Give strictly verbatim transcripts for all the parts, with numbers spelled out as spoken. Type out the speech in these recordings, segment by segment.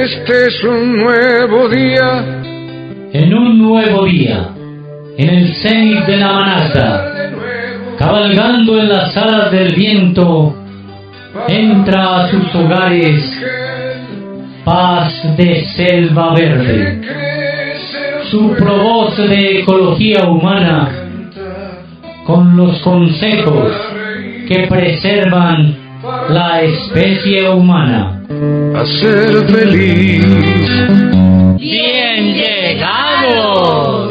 Este es un nuevo día. En un nuevo día, en el cenit de la manata, cabalgando en las alas del viento, entra a sus hogares paz de selva verde. Su provoz de ecología humana, con los consejos que preservan la especie humana. A ser feliz. ¡Bien llegados!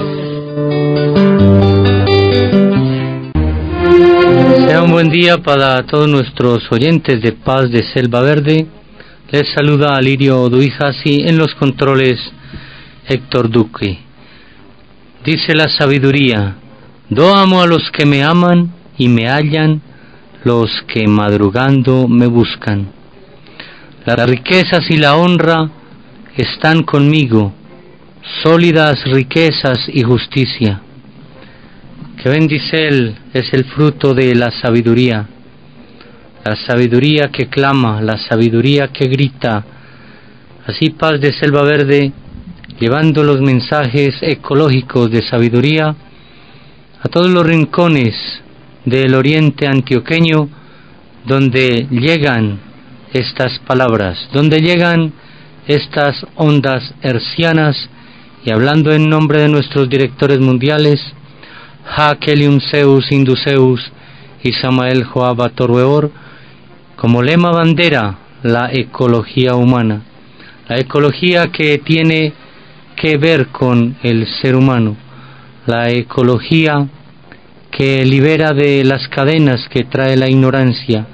Sea un buen día para todos nuestros oyentes de Paz de Selva Verde. Les saluda Alirio Duijasi, en los controles Héctor Duque. Dice la sabiduría: do amo a los que me aman y me hallan los que madrugando me buscan. Las riquezas y la honra están conmigo, sólidas riquezas y justicia. Que bendice él es el fruto de la sabiduría, la sabiduría que clama, la sabiduría que grita. Así Paz de Selva Verde, llevando los mensajes ecológicos de sabiduría a todos los rincones del oriente antioqueño, donde llegan estas palabras, donde llegan estas ondas hercianas, y hablando en nombre de nuestros directores mundiales, Hac Elium Zeus Induceus y Samael Joab Torweor, como lema bandera, la ecología humana, la ecología que tiene que ver con el ser humano, la ecología que libera de las cadenas que trae la ignorancia.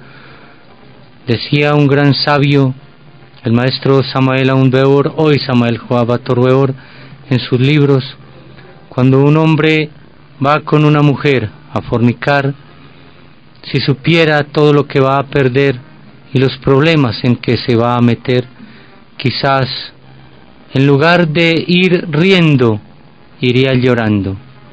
Decía un gran sabio, el maestro Samael Aunbeor, hoy Samael Joab Torweor, en sus libros: cuando un hombre va con una mujer a fornicar, si supiera todo lo que va a perder y los problemas en que se va a meter, quizás en lugar de ir riendo, iría llorando.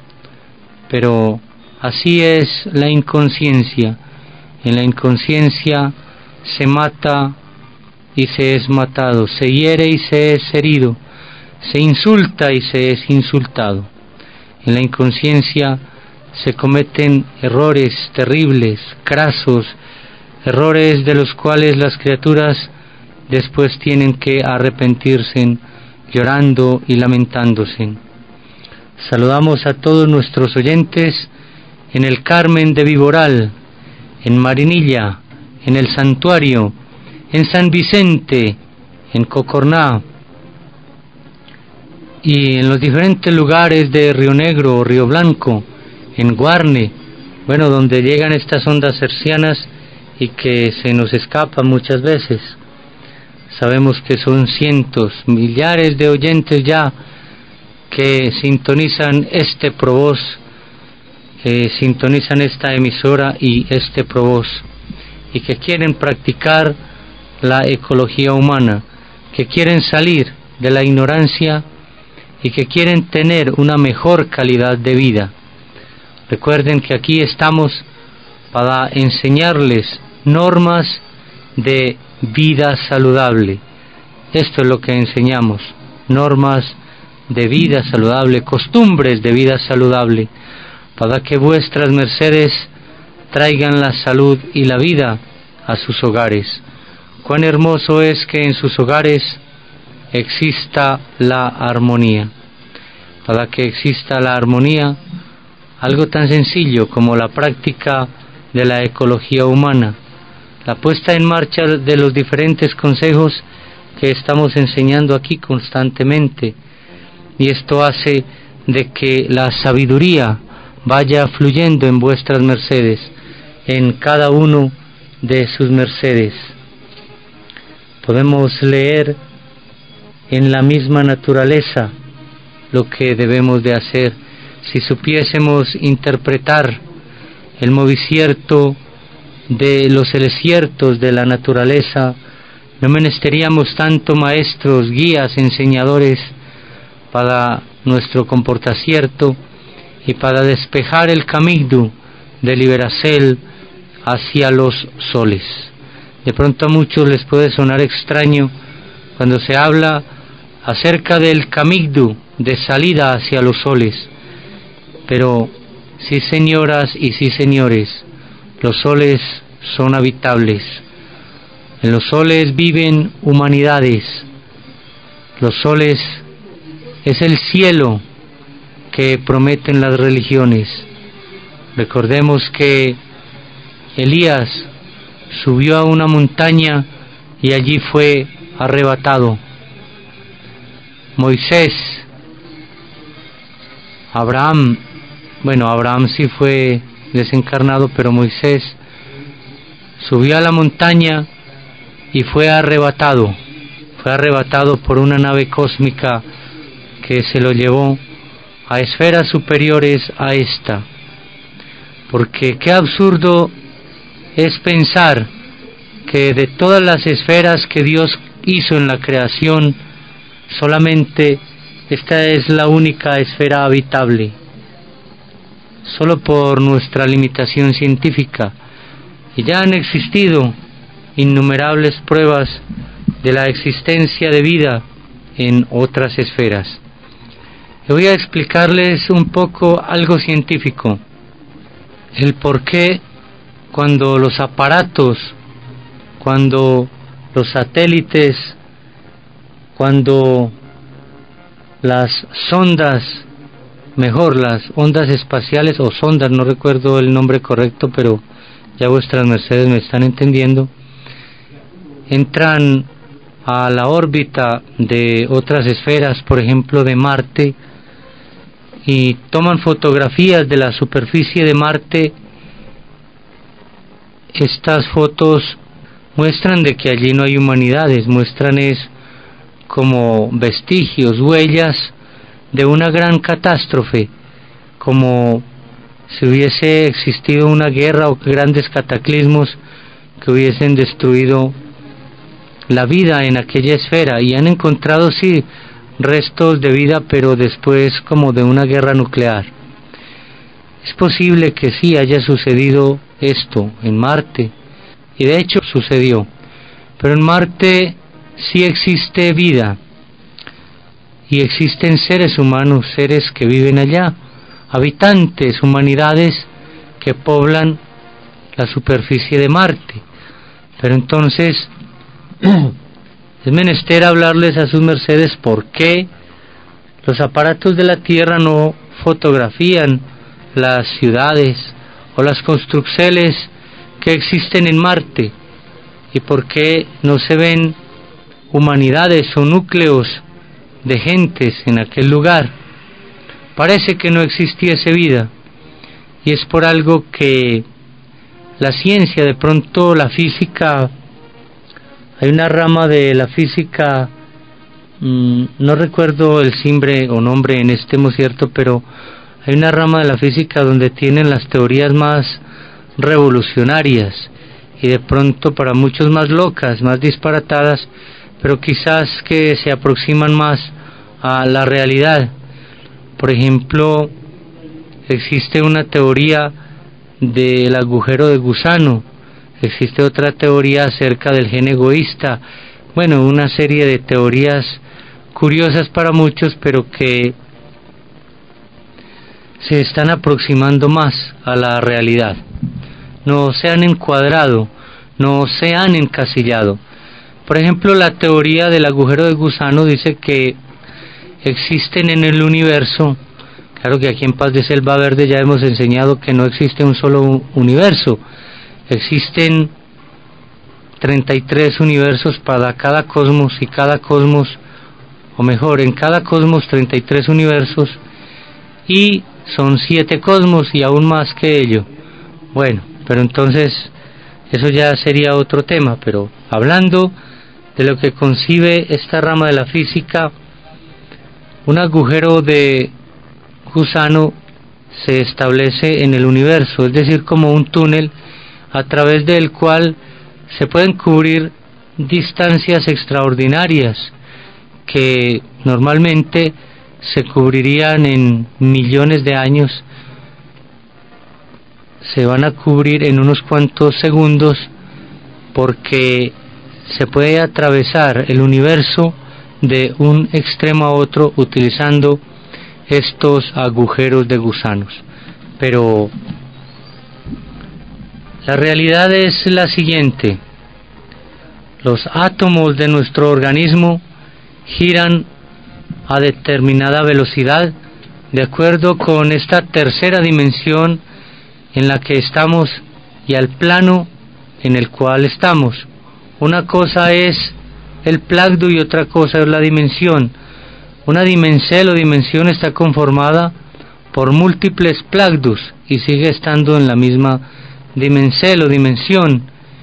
Pero así es la inconsciencia. En la inconsciencia se mata y se es matado, se hiere y se es herido, se insulta y se es insultado. En la inconsciencia se cometen errores terribles, crasos, errores de los cuales las criaturas después tienen que arrepentirse, llorando y lamentándose. Saludamos a todos nuestros oyentes en el Carmen de Viboral, en Marinilla, en el Santuario, en San Vicente, en Cocorná, y en los diferentes lugares de Río Negro, Río Blanco, en Guarne, bueno, donde llegan estas ondas hercianas y que se nos escapan muchas veces. Sabemos que son cientos, millares de oyentes ya que sintonizan este provoz, que sintonizan esta emisora y este provoz, y que quieren practicar la ecología humana, que quieren salir de la ignorancia y que quieren tener una mejor calidad de vida. Recuerden que aquí estamos para enseñarles normas de vida saludable. Esto es lo que enseñamos: normas de vida saludable, costumbres de vida saludable, para que vuestras mercedes traigan la salud y la vida a sus hogares. Cuán hermoso es que en sus hogares exista la armonía. Para que exista la armonía, algo tan sencillo como la práctica de la ecología humana, la puesta en marcha de los diferentes consejos que estamos enseñando aquí constantemente, y esto hace de que la sabiduría vaya fluyendo en vuestras mercedes, en cada uno de sus mercedes. Podemos leer en la misma naturaleza lo que debemos de hacer. Si supiésemos interpretar el movicierto de los elesiertos de la naturaleza, no menesteríamos tanto maestros, guías, enseñadores para nuestro comportacierto y para despejar el camino de Liberacel hacia los soles. De pronto a muchos les puede sonar extraño cuando se habla acerca del camigdu, de salida hacia los soles. Pero sí, señoras y sí, señores, los soles son habitables. En los soles viven humanidades. Los soles es el cielo que prometen las religiones. Recordemos que Elías subió a una montaña y allí fue arrebatado. Moisés, Abraham, bueno, Abraham sí fue desencarnado, pero Moisés subió a la montaña y fue arrebatado. Fue arrebatado por una nave cósmica que se lo llevó a esferas superiores a esta. Porque qué absurdo es pensar que de todas las esferas que Dios hizo en la creación, solamente esta es la única esfera habitable, solo por nuestra limitación científica. Y ya han existido innumerables pruebas de la existencia de vida en otras esferas. Y voy a explicarles un poco algo científico, el por qué cuando los aparatos, cuando los satélites, cuando las sondas, mejor las ondas espaciales o sondas, no recuerdo el nombre correcto, pero ya vuestras mercedes me están entendiendo, entran a la órbita de otras esferas, por ejemplo de Marte, y toman fotografías de la superficie de Marte. Estas fotos muestran de que allí no hay humanidades, muestran es como vestigios, huellas de una gran catástrofe, como si hubiese existido una guerra o grandes cataclismos que hubiesen destruido la vida en aquella esfera, y han encontrado sí restos de vida, pero después como de una guerra nuclear. Es posible que sí haya sucedido esto en Marte, y de hecho sucedió, pero en Marte sí existe vida, y existen seres humanos, seres que viven allá, habitantes, humanidades que poblan la superficie de Marte. Pero entonces es menester hablarles a sus mercedes por qué los aparatos de la Tierra no fotografían las ciudades o las construcciones que existen en Marte, y por qué no se ven humanidades o núcleos de gentes en aquel lugar. Parece que no existiese vida, y es por algo que la ciencia, de pronto la física, hay una rama de la física, mmm, no recuerdo el simbre o nombre en este momento, pero hay una rama de la física donde tienen las teorías más revolucionarias y de pronto para muchos más locas, más disparatadas, pero quizás que se aproximan más a la realidad. Por ejemplo, existe una teoría del agujero de gusano, existe otra teoría acerca del gen egoísta, bueno, una serie de teorías curiosas para muchos, pero que se están aproximando más a la realidad. No se han encuadrado, no se han encasillado. Por ejemplo, la teoría del agujero de gusano dice que existen en el universo, claro que aquí en Paz de Selva Verde ya hemos enseñado que no existe un solo universo, existen treinta y tres universos para cada cosmos, y cada cosmos, o mejor, en cada cosmos treinta y tres universos, y son siete cosmos y aún más que ello. Bueno, pero entonces eso ya sería otro tema, pero hablando de lo que concibe esta rama de la física, un agujero de gusano se establece en el universo, es decir, como un túnel a través del cual se pueden cubrir distancias extraordinarias que normalmente se cubrirían en millones de años, se van a cubrir en unos cuantos segundos, porque se puede atravesar el universo de un extremo a otro utilizando estos agujeros de gusanos. Pero la realidad es la siguiente: los átomos de nuestro organismo giran a determinada velocidad de acuerdo con esta tercera dimensión en la que estamos y al plano en el cual estamos. Una cosa es el plagdo y otra cosa es la dimensión. Una dimencel o dimensión está conformada por múltiples plagdos y sigue estando en la misma dimencel o dimensión.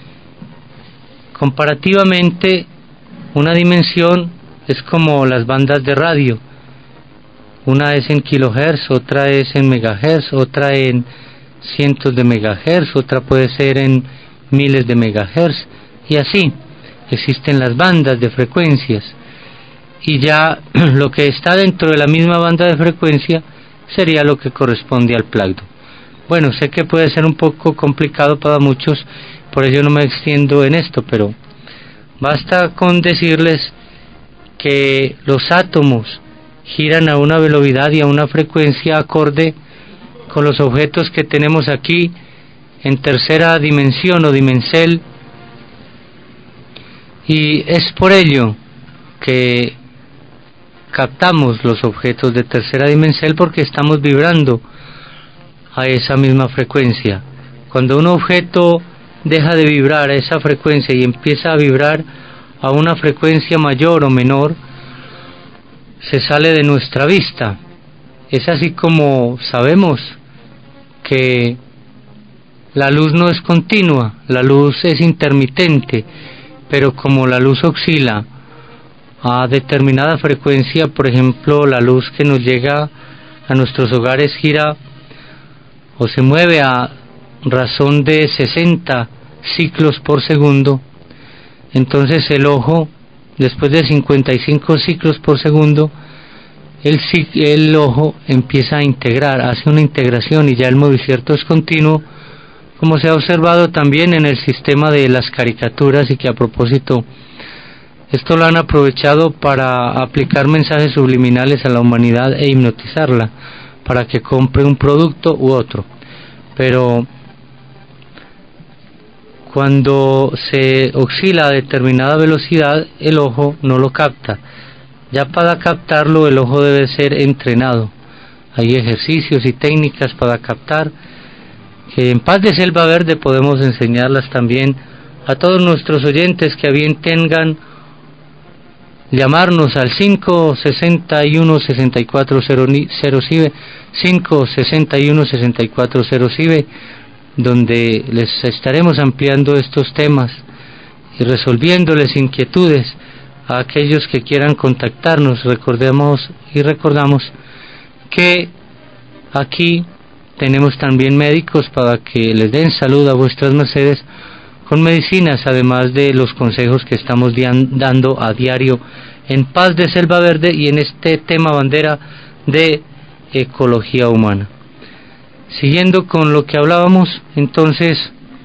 Comparativamente, una dimensión es como las bandas de radio. Una es en kilohertz, otra es en megahertz, otra en cientos de megahertz, otra puede ser en miles de megahertz, y así existen las bandas de frecuencias. Y ya lo que está dentro de la misma banda de frecuencia sería lo que corresponde al plagdo. Bueno, sé que puede ser un poco complicado para muchos, por ello no me extiendo en esto, pero basta con decirles que los átomos giran a una velocidad y a una frecuencia acorde con los objetos que tenemos aquí en tercera dimensión o dimencel, y es por ello que captamos los objetos de tercera dimencel, porque estamos vibrando a esa misma frecuencia. Cuando un objeto deja de vibrar a esa frecuencia y empieza a vibrar a una frecuencia mayor o menor, se sale de nuestra vista. Es así como sabemos que la luz no es continua, la luz es intermitente, pero como la luz oscila a determinada frecuencia, por ejemplo, la luz que nos llega a nuestros hogares gira o se mueve a razón de sesenta ciclos por segundo, entonces el ojo, después de cincuenta y cinco ciclos por segundo, el, el ojo empieza a integrar, hace una integración y ya el movimiento es continuo, como se ha observado también en el sistema de las caricaturas, y que a propósito esto lo han aprovechado para aplicar mensajes subliminales a la humanidad e hipnotizarla para que compre un producto u otro. Pero cuando se oscila a determinada velocidad, el ojo no lo capta. Ya para captarlo, el ojo debe ser entrenado. Hay ejercicios y técnicas para captar, que en Paz de Selva Verde podemos enseñarlas también a todos nuestros oyentes que a bien tengan llamarnos al cinco sesenta y uno, sesenta y cuatro cero SIBE, cinco sesenta y uno, sesenta y cuatro cero SIBE, donde les estaremos ampliando estos temas y resolviéndoles inquietudes a aquellos que quieran contactarnos. Recordemos y recordamos que aquí tenemos también médicos para que les den salud a vuestras mercedes con medicinas, además de los consejos que estamos dando a diario en Paz de Selva Verde y en este tema bandera de ecología humana. Siguiendo con lo que hablábamos, entonces,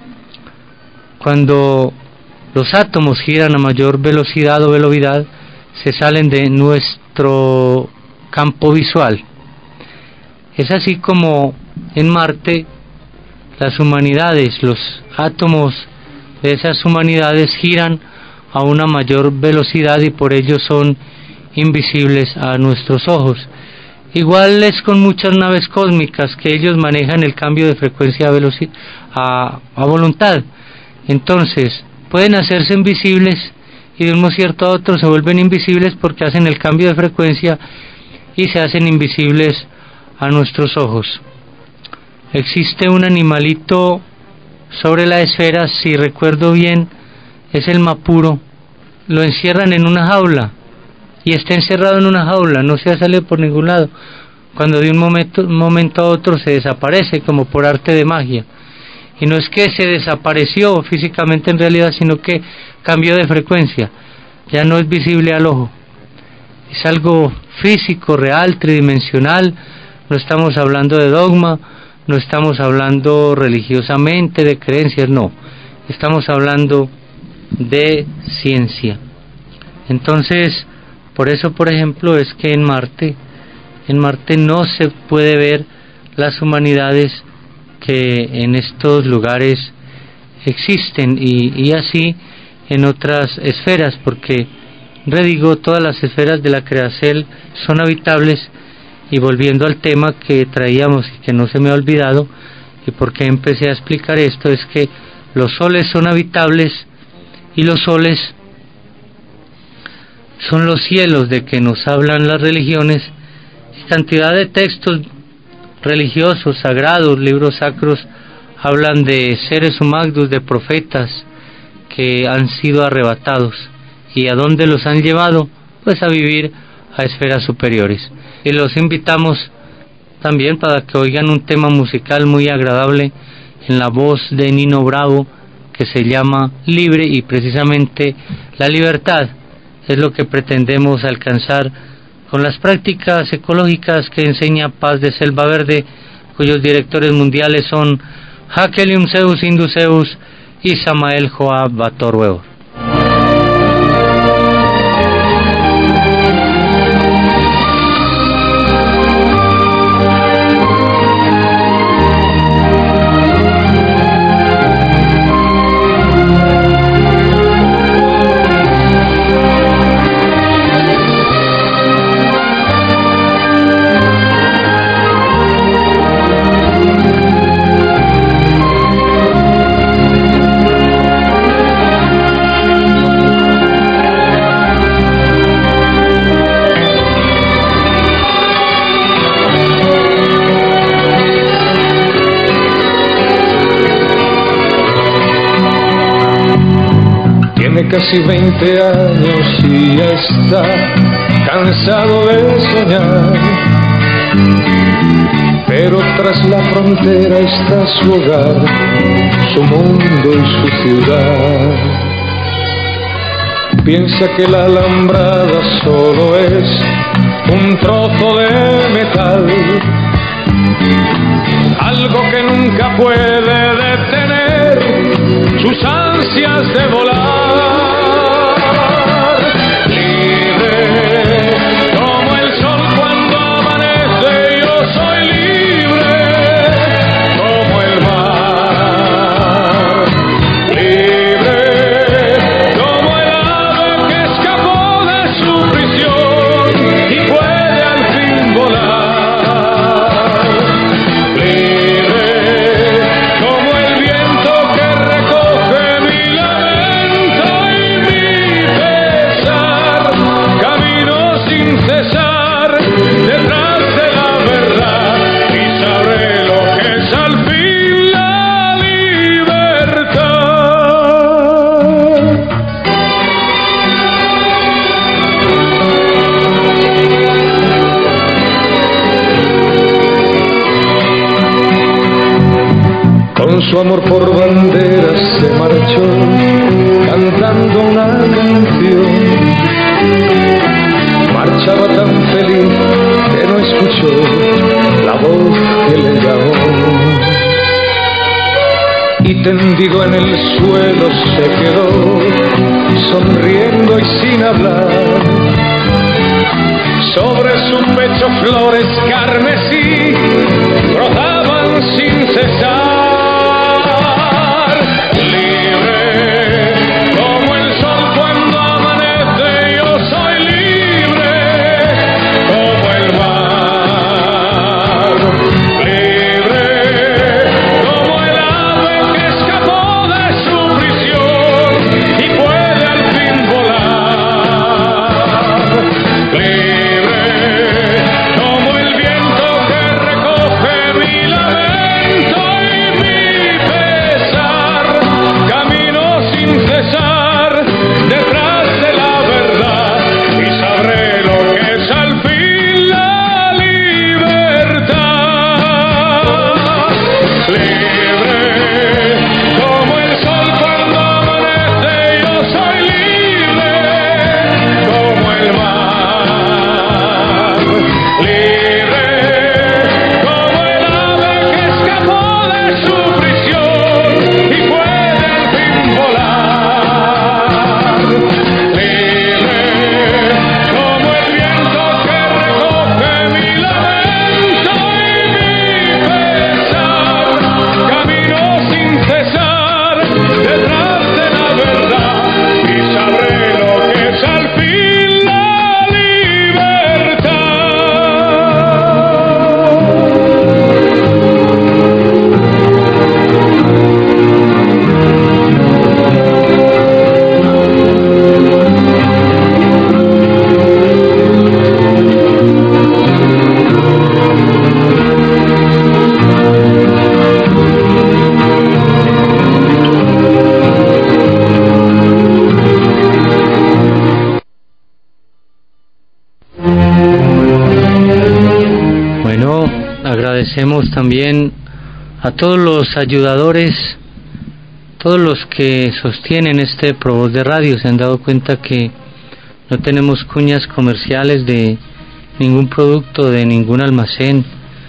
cuando los átomos giran a mayor velocidad o velocidad, se salen de nuestro campo visual. Es así como en Marte las humanidades, los átomos de esas humanidades giran a una mayor velocidad y por ello son invisibles a nuestros ojos. Igual es con muchas naves cósmicas, que ellos manejan el cambio de frecuencia a, veloci- a, a voluntad. Entonces pueden hacerse invisibles y de un momento a otro se vuelven invisibles porque hacen el cambio de frecuencia y se hacen invisibles a nuestros ojos. Existe un animalito sobre la esfera, si recuerdo bien, es el mapuro. Lo encierran en una jaula y está encerrado en una jaula, no se sale por ningún lado. Cuando de un momento, un momento a otro se desaparece como por arte de magia. Y no es que se desapareció físicamente en realidad, sino que cambió de frecuencia, ya no es visible al ojo. Es algo físico, real, tridimensional. No estamos hablando de dogma, no estamos hablando religiosamente de creencias, no. Estamos hablando de ciencia. Entonces, por eso, por ejemplo, es que en Marte, en Marte no se puede ver las humanidades que en estos lugares existen, y, y así en otras esferas, porque, redigo, todas las esferas de la creación son habitables. Y volviendo al tema que traíamos y que no se me ha olvidado, y por qué empecé a explicar esto, es que los soles son habitables, y los soles son los cielos de que nos hablan las religiones, y cantidad de textos religiosos, sagrados, libros sacros, hablan de seres humanos, de profetas que han sido arrebatados. ¿Y a dónde los han llevado? Pues a vivir a esferas superiores. Y los invitamos también para que oigan un tema musical muy agradable en la voz de Nino Bravo, que se llama Libre, y precisamente la libertad es lo que pretendemos alcanzar con las prácticas ecológicas que enseña Paz de Selva Verde, cuyos directores mundiales son Hakelium Zeus Induceus y Samael Joab Bator Weor. Casi veinte años y ya está cansado de soñar, pero tras la frontera está su hogar, su mundo y su ciudad. Piensa que la alambrada solo es un trozo de metal, algo que nunca puede detener sus ansias de volar. Su amor por banderas se marchó cantando una canción. Marchaba tan feliz que no escuchó la voz que le llamó. Y tendido en el suelo se quedó, sonriendo y sin hablar. Sobre su pecho flores carmesí brotaban sin cesar. Libre como el viento que recoge mi lamento Bendicemos también a todos los ayudadores, todos los que sostienen este Provoz de Radio. Se han dado cuenta que no tenemos cuñas comerciales de ningún producto, de ningún almacén,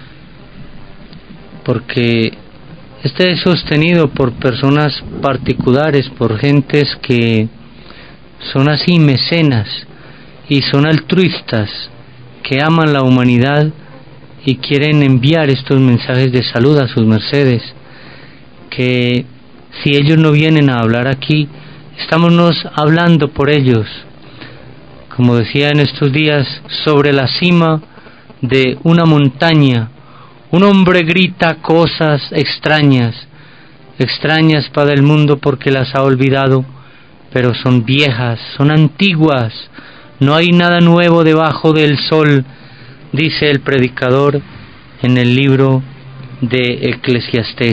porque este es sostenido por personas particulares, por gentes que son así mecenas y son altruistas, que aman la humanidad y quieren enviar estos mensajes de salud a sus mercedes, que si ellos no vienen a hablar aquí, estamos hablando por ellos. Como decía en estos días, sobre la cima de una montaña, un hombre grita cosas extrañas, extrañas para el mundo porque las ha olvidado, pero son viejas, son antiguas, no hay nada nuevo debajo del sol, dice el predicador en el libro de Eclesiastés.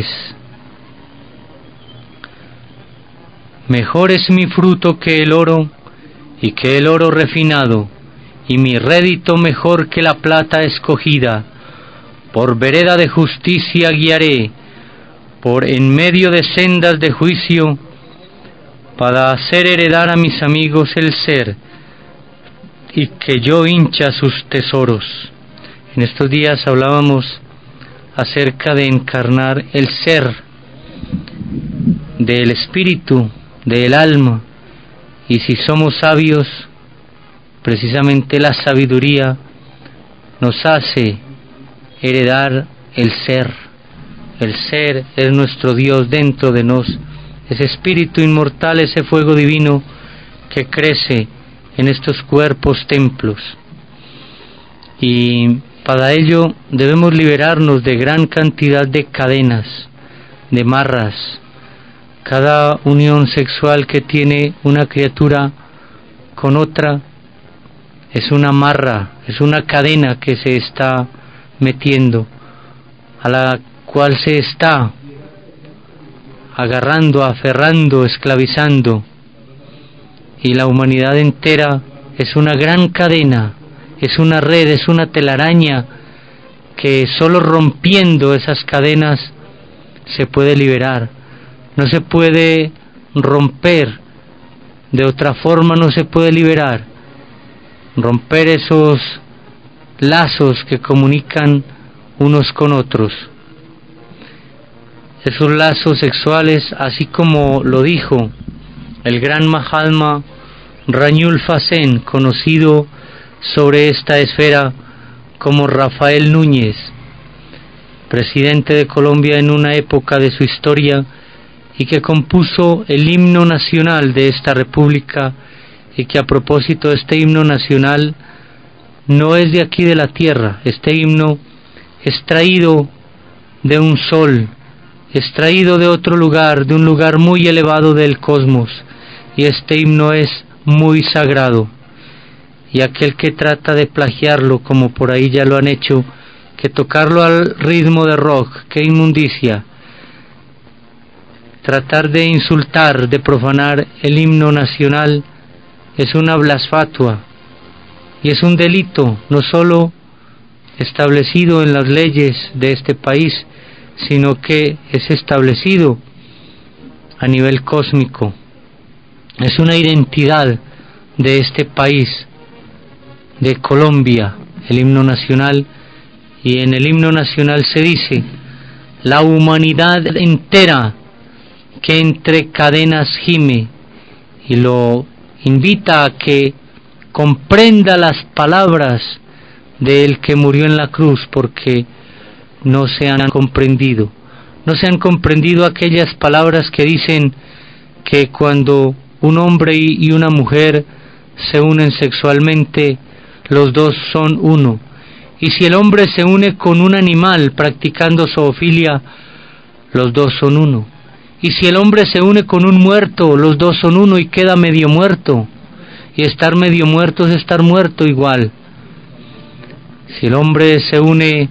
Mejor es mi fruto que el oro, y que el oro refinado, y mi rédito mejor que la plata escogida. Por vereda de justicia guiaré, por en medio de sendas de juicio, para hacer heredar a mis amigos el ser, y que yo hincha sus tesoros. En estos días hablábamos acerca de encarnar el ser, del espíritu, del alma, y si somos sabios, precisamente la sabiduría nos hace heredar el ser. El ser es nuestro Dios dentro de nos, ese espíritu inmortal, ese fuego divino que crece en estos cuerpos templos. Y para ello debemos liberarnos de gran cantidad de cadenas, de marras. Cada unión sexual que tiene una criatura con otra es una marra, es una cadena que se está metiendo, a la cual se está agarrando, aferrando, esclavizando, y la humanidad entera es una gran cadena, es una red, es una telaraña que solo rompiendo esas cadenas se puede liberar. No se puede romper, de otra forma no se puede liberar. Romper esos lazos que comunican unos con otros. Esos lazos sexuales, así como lo dijo el gran Mahatma Ranulph Sen, conocido sobre esta esfera como Rafael Núñez, presidente de Colombia en una época de su historia, y que compuso el himno nacional de esta república, y que a propósito este himno nacional no es de aquí de la tierra. Este himno es traído de un sol, es traído de otro lugar, de un lugar muy elevado del cosmos, y este himno es muy sagrado, y aquel que trata de plagiarlo, como por ahí ya lo han hecho, que tocarlo al ritmo de rock, qué inmundicia. Tratar de insultar, de profanar el himno nacional es una blasfatua y es un delito no solo establecido en las leyes de este país, sino que es establecido a nivel cósmico. Es una identidad de este país, de Colombia, el himno nacional, y en el himno nacional se dice: la humanidad entera que entre cadenas gime, y lo invita a que comprenda las palabras del que murió en la cruz, porque no se han comprendido, no se han comprendido aquellas palabras que dicen que cuando un hombre y una mujer se unen sexualmente, los dos son uno, y si el hombre se une con un animal practicando zoofilia, los dos son uno. Y si el hombre se une con un muerto, los dos son uno y queda medio muerto. Y estar medio muerto es estar muerto igual. Si el hombre se une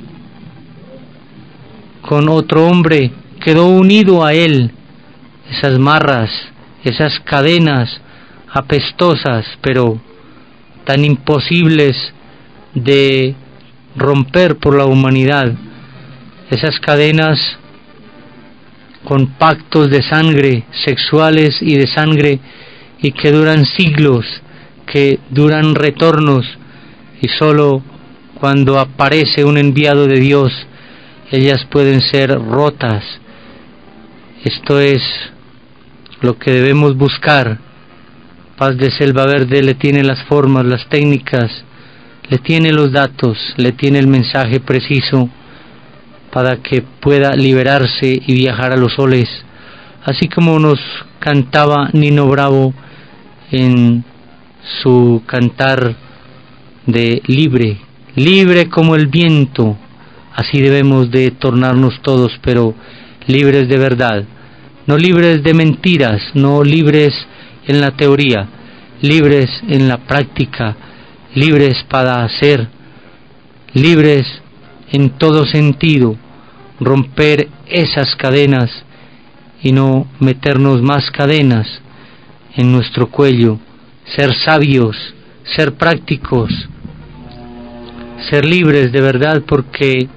con otro hombre, quedó unido a él. Esas marras, esas cadenas apestosas, pero tan imposibles de romper por la humanidad, esas cadenas con pactos de sangre, sexuales y de sangre, y que duran siglos, que duran retornos, y solo cuando aparece un enviado de Dios, ellas pueden ser rotas. Esto es lo que debemos buscar. Paz de Selva Verde le tiene las formas, las técnicas, le tiene los datos, le tiene el mensaje preciso para que pueda liberarse y viajar a los soles, así como nos cantaba Nino Bravo en su cantar de libre, libre como el viento. Así debemos de tornarnos todos, pero libres de verdad, no libres de mentiras, no libres en la teoría, libres en la práctica, libres para hacer, libres en todo sentido, romper esas cadenas y no meternos más cadenas en nuestro cuello, ser sabios, ser prácticos, ser libres de verdad, porque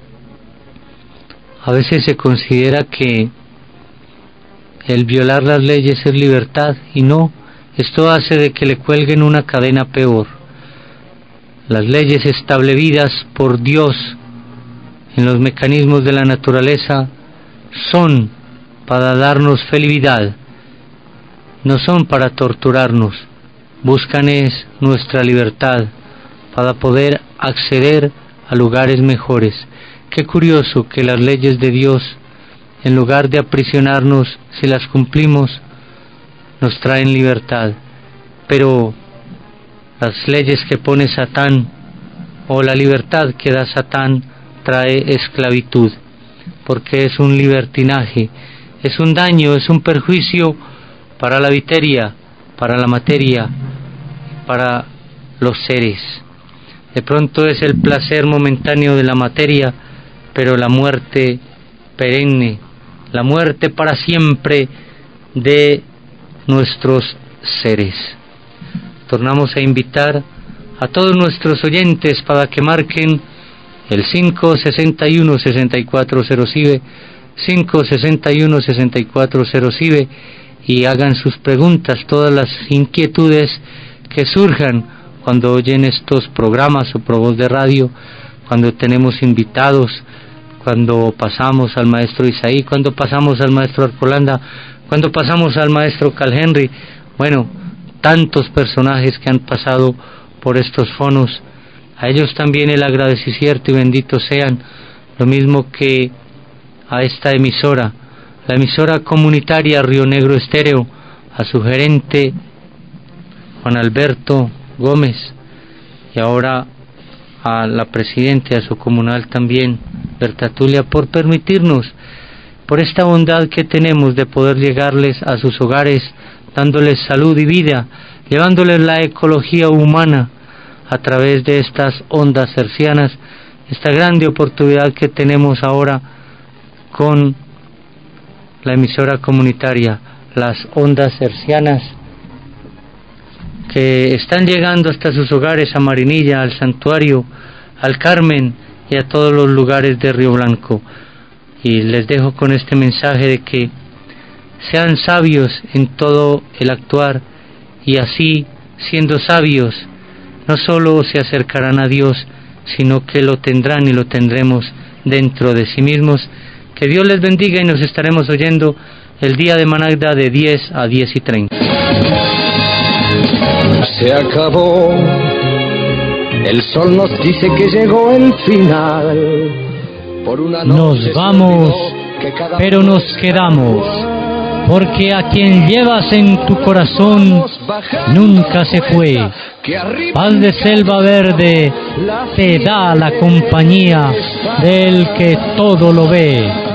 a veces se considera que el violar las leyes es libertad, y no, esto hace de que le cuelguen una cadena peor. Las leyes establecidas por Dios en los mecanismos de la naturaleza son para darnos felicidad, no son para torturarnos, buscan es nuestra libertad para poder acceder a lugares mejores. Qué curioso que las leyes de Dios, en lugar de aprisionarnos, si las cumplimos, nos traen libertad. Pero las leyes que pone Satán, o la libertad que da Satán, trae esclavitud, porque es un libertinaje, es un daño, es un perjuicio para la materia, para la materia, para los seres. De pronto es el placer momentáneo de la materia, pero la muerte perenne, la muerte para siempre de nuestros seres. Tornamos a invitar a todos nuestros oyentes para que marquen el cinco sesenta y uno, sesenta y cuatro cero SIBE, cinco sesenta y uno, sesenta y cuatro cero SIBE, y hagan sus preguntas, todas las inquietudes que surjan cuando oyen estos programas o programas de radio, cuando tenemos invitados, cuando pasamos al maestro Isaí, cuando pasamos al maestro Arcolanda, cuando pasamos al maestro Carl Henry, bueno, tantos personajes que han pasado por estos fonos. A ellos también el agradecimiento y benditos sean, lo mismo que a esta emisora, la emisora comunitaria Río Negro Estéreo, a su gerente Juan Alberto Gómez, y ahora a la presidenta, a su comunal también, Berta Tulia, por permitirnos, por esta bondad que tenemos de poder llegarles a sus hogares, dándoles salud y vida, llevándoles la ecología humana a través de estas ondas hercianas, esta grande oportunidad que tenemos ahora con la emisora comunitaria, las ondas hercianas que están llegando hasta sus hogares, a Marinilla, al Santuario, al Carmen y a todos los lugares de Río Blanco. Y les dejo con este mensaje de que sean sabios en todo el actuar, y así, siendo sabios, no solo se acercarán a Dios, sino que lo tendrán y lo tendremos dentro de sí mismos. Que Dios les bendiga, y nos estaremos oyendo el día de Managda de diez a diez y treinta. Se acabó, el sol nos dice que llegó el final. Por una noche Nos vamos, pero nos quedamos, porque a quien llevas en tu corazón nunca se fue. Paz de Selva Verde te da la compañía del que todo lo ve.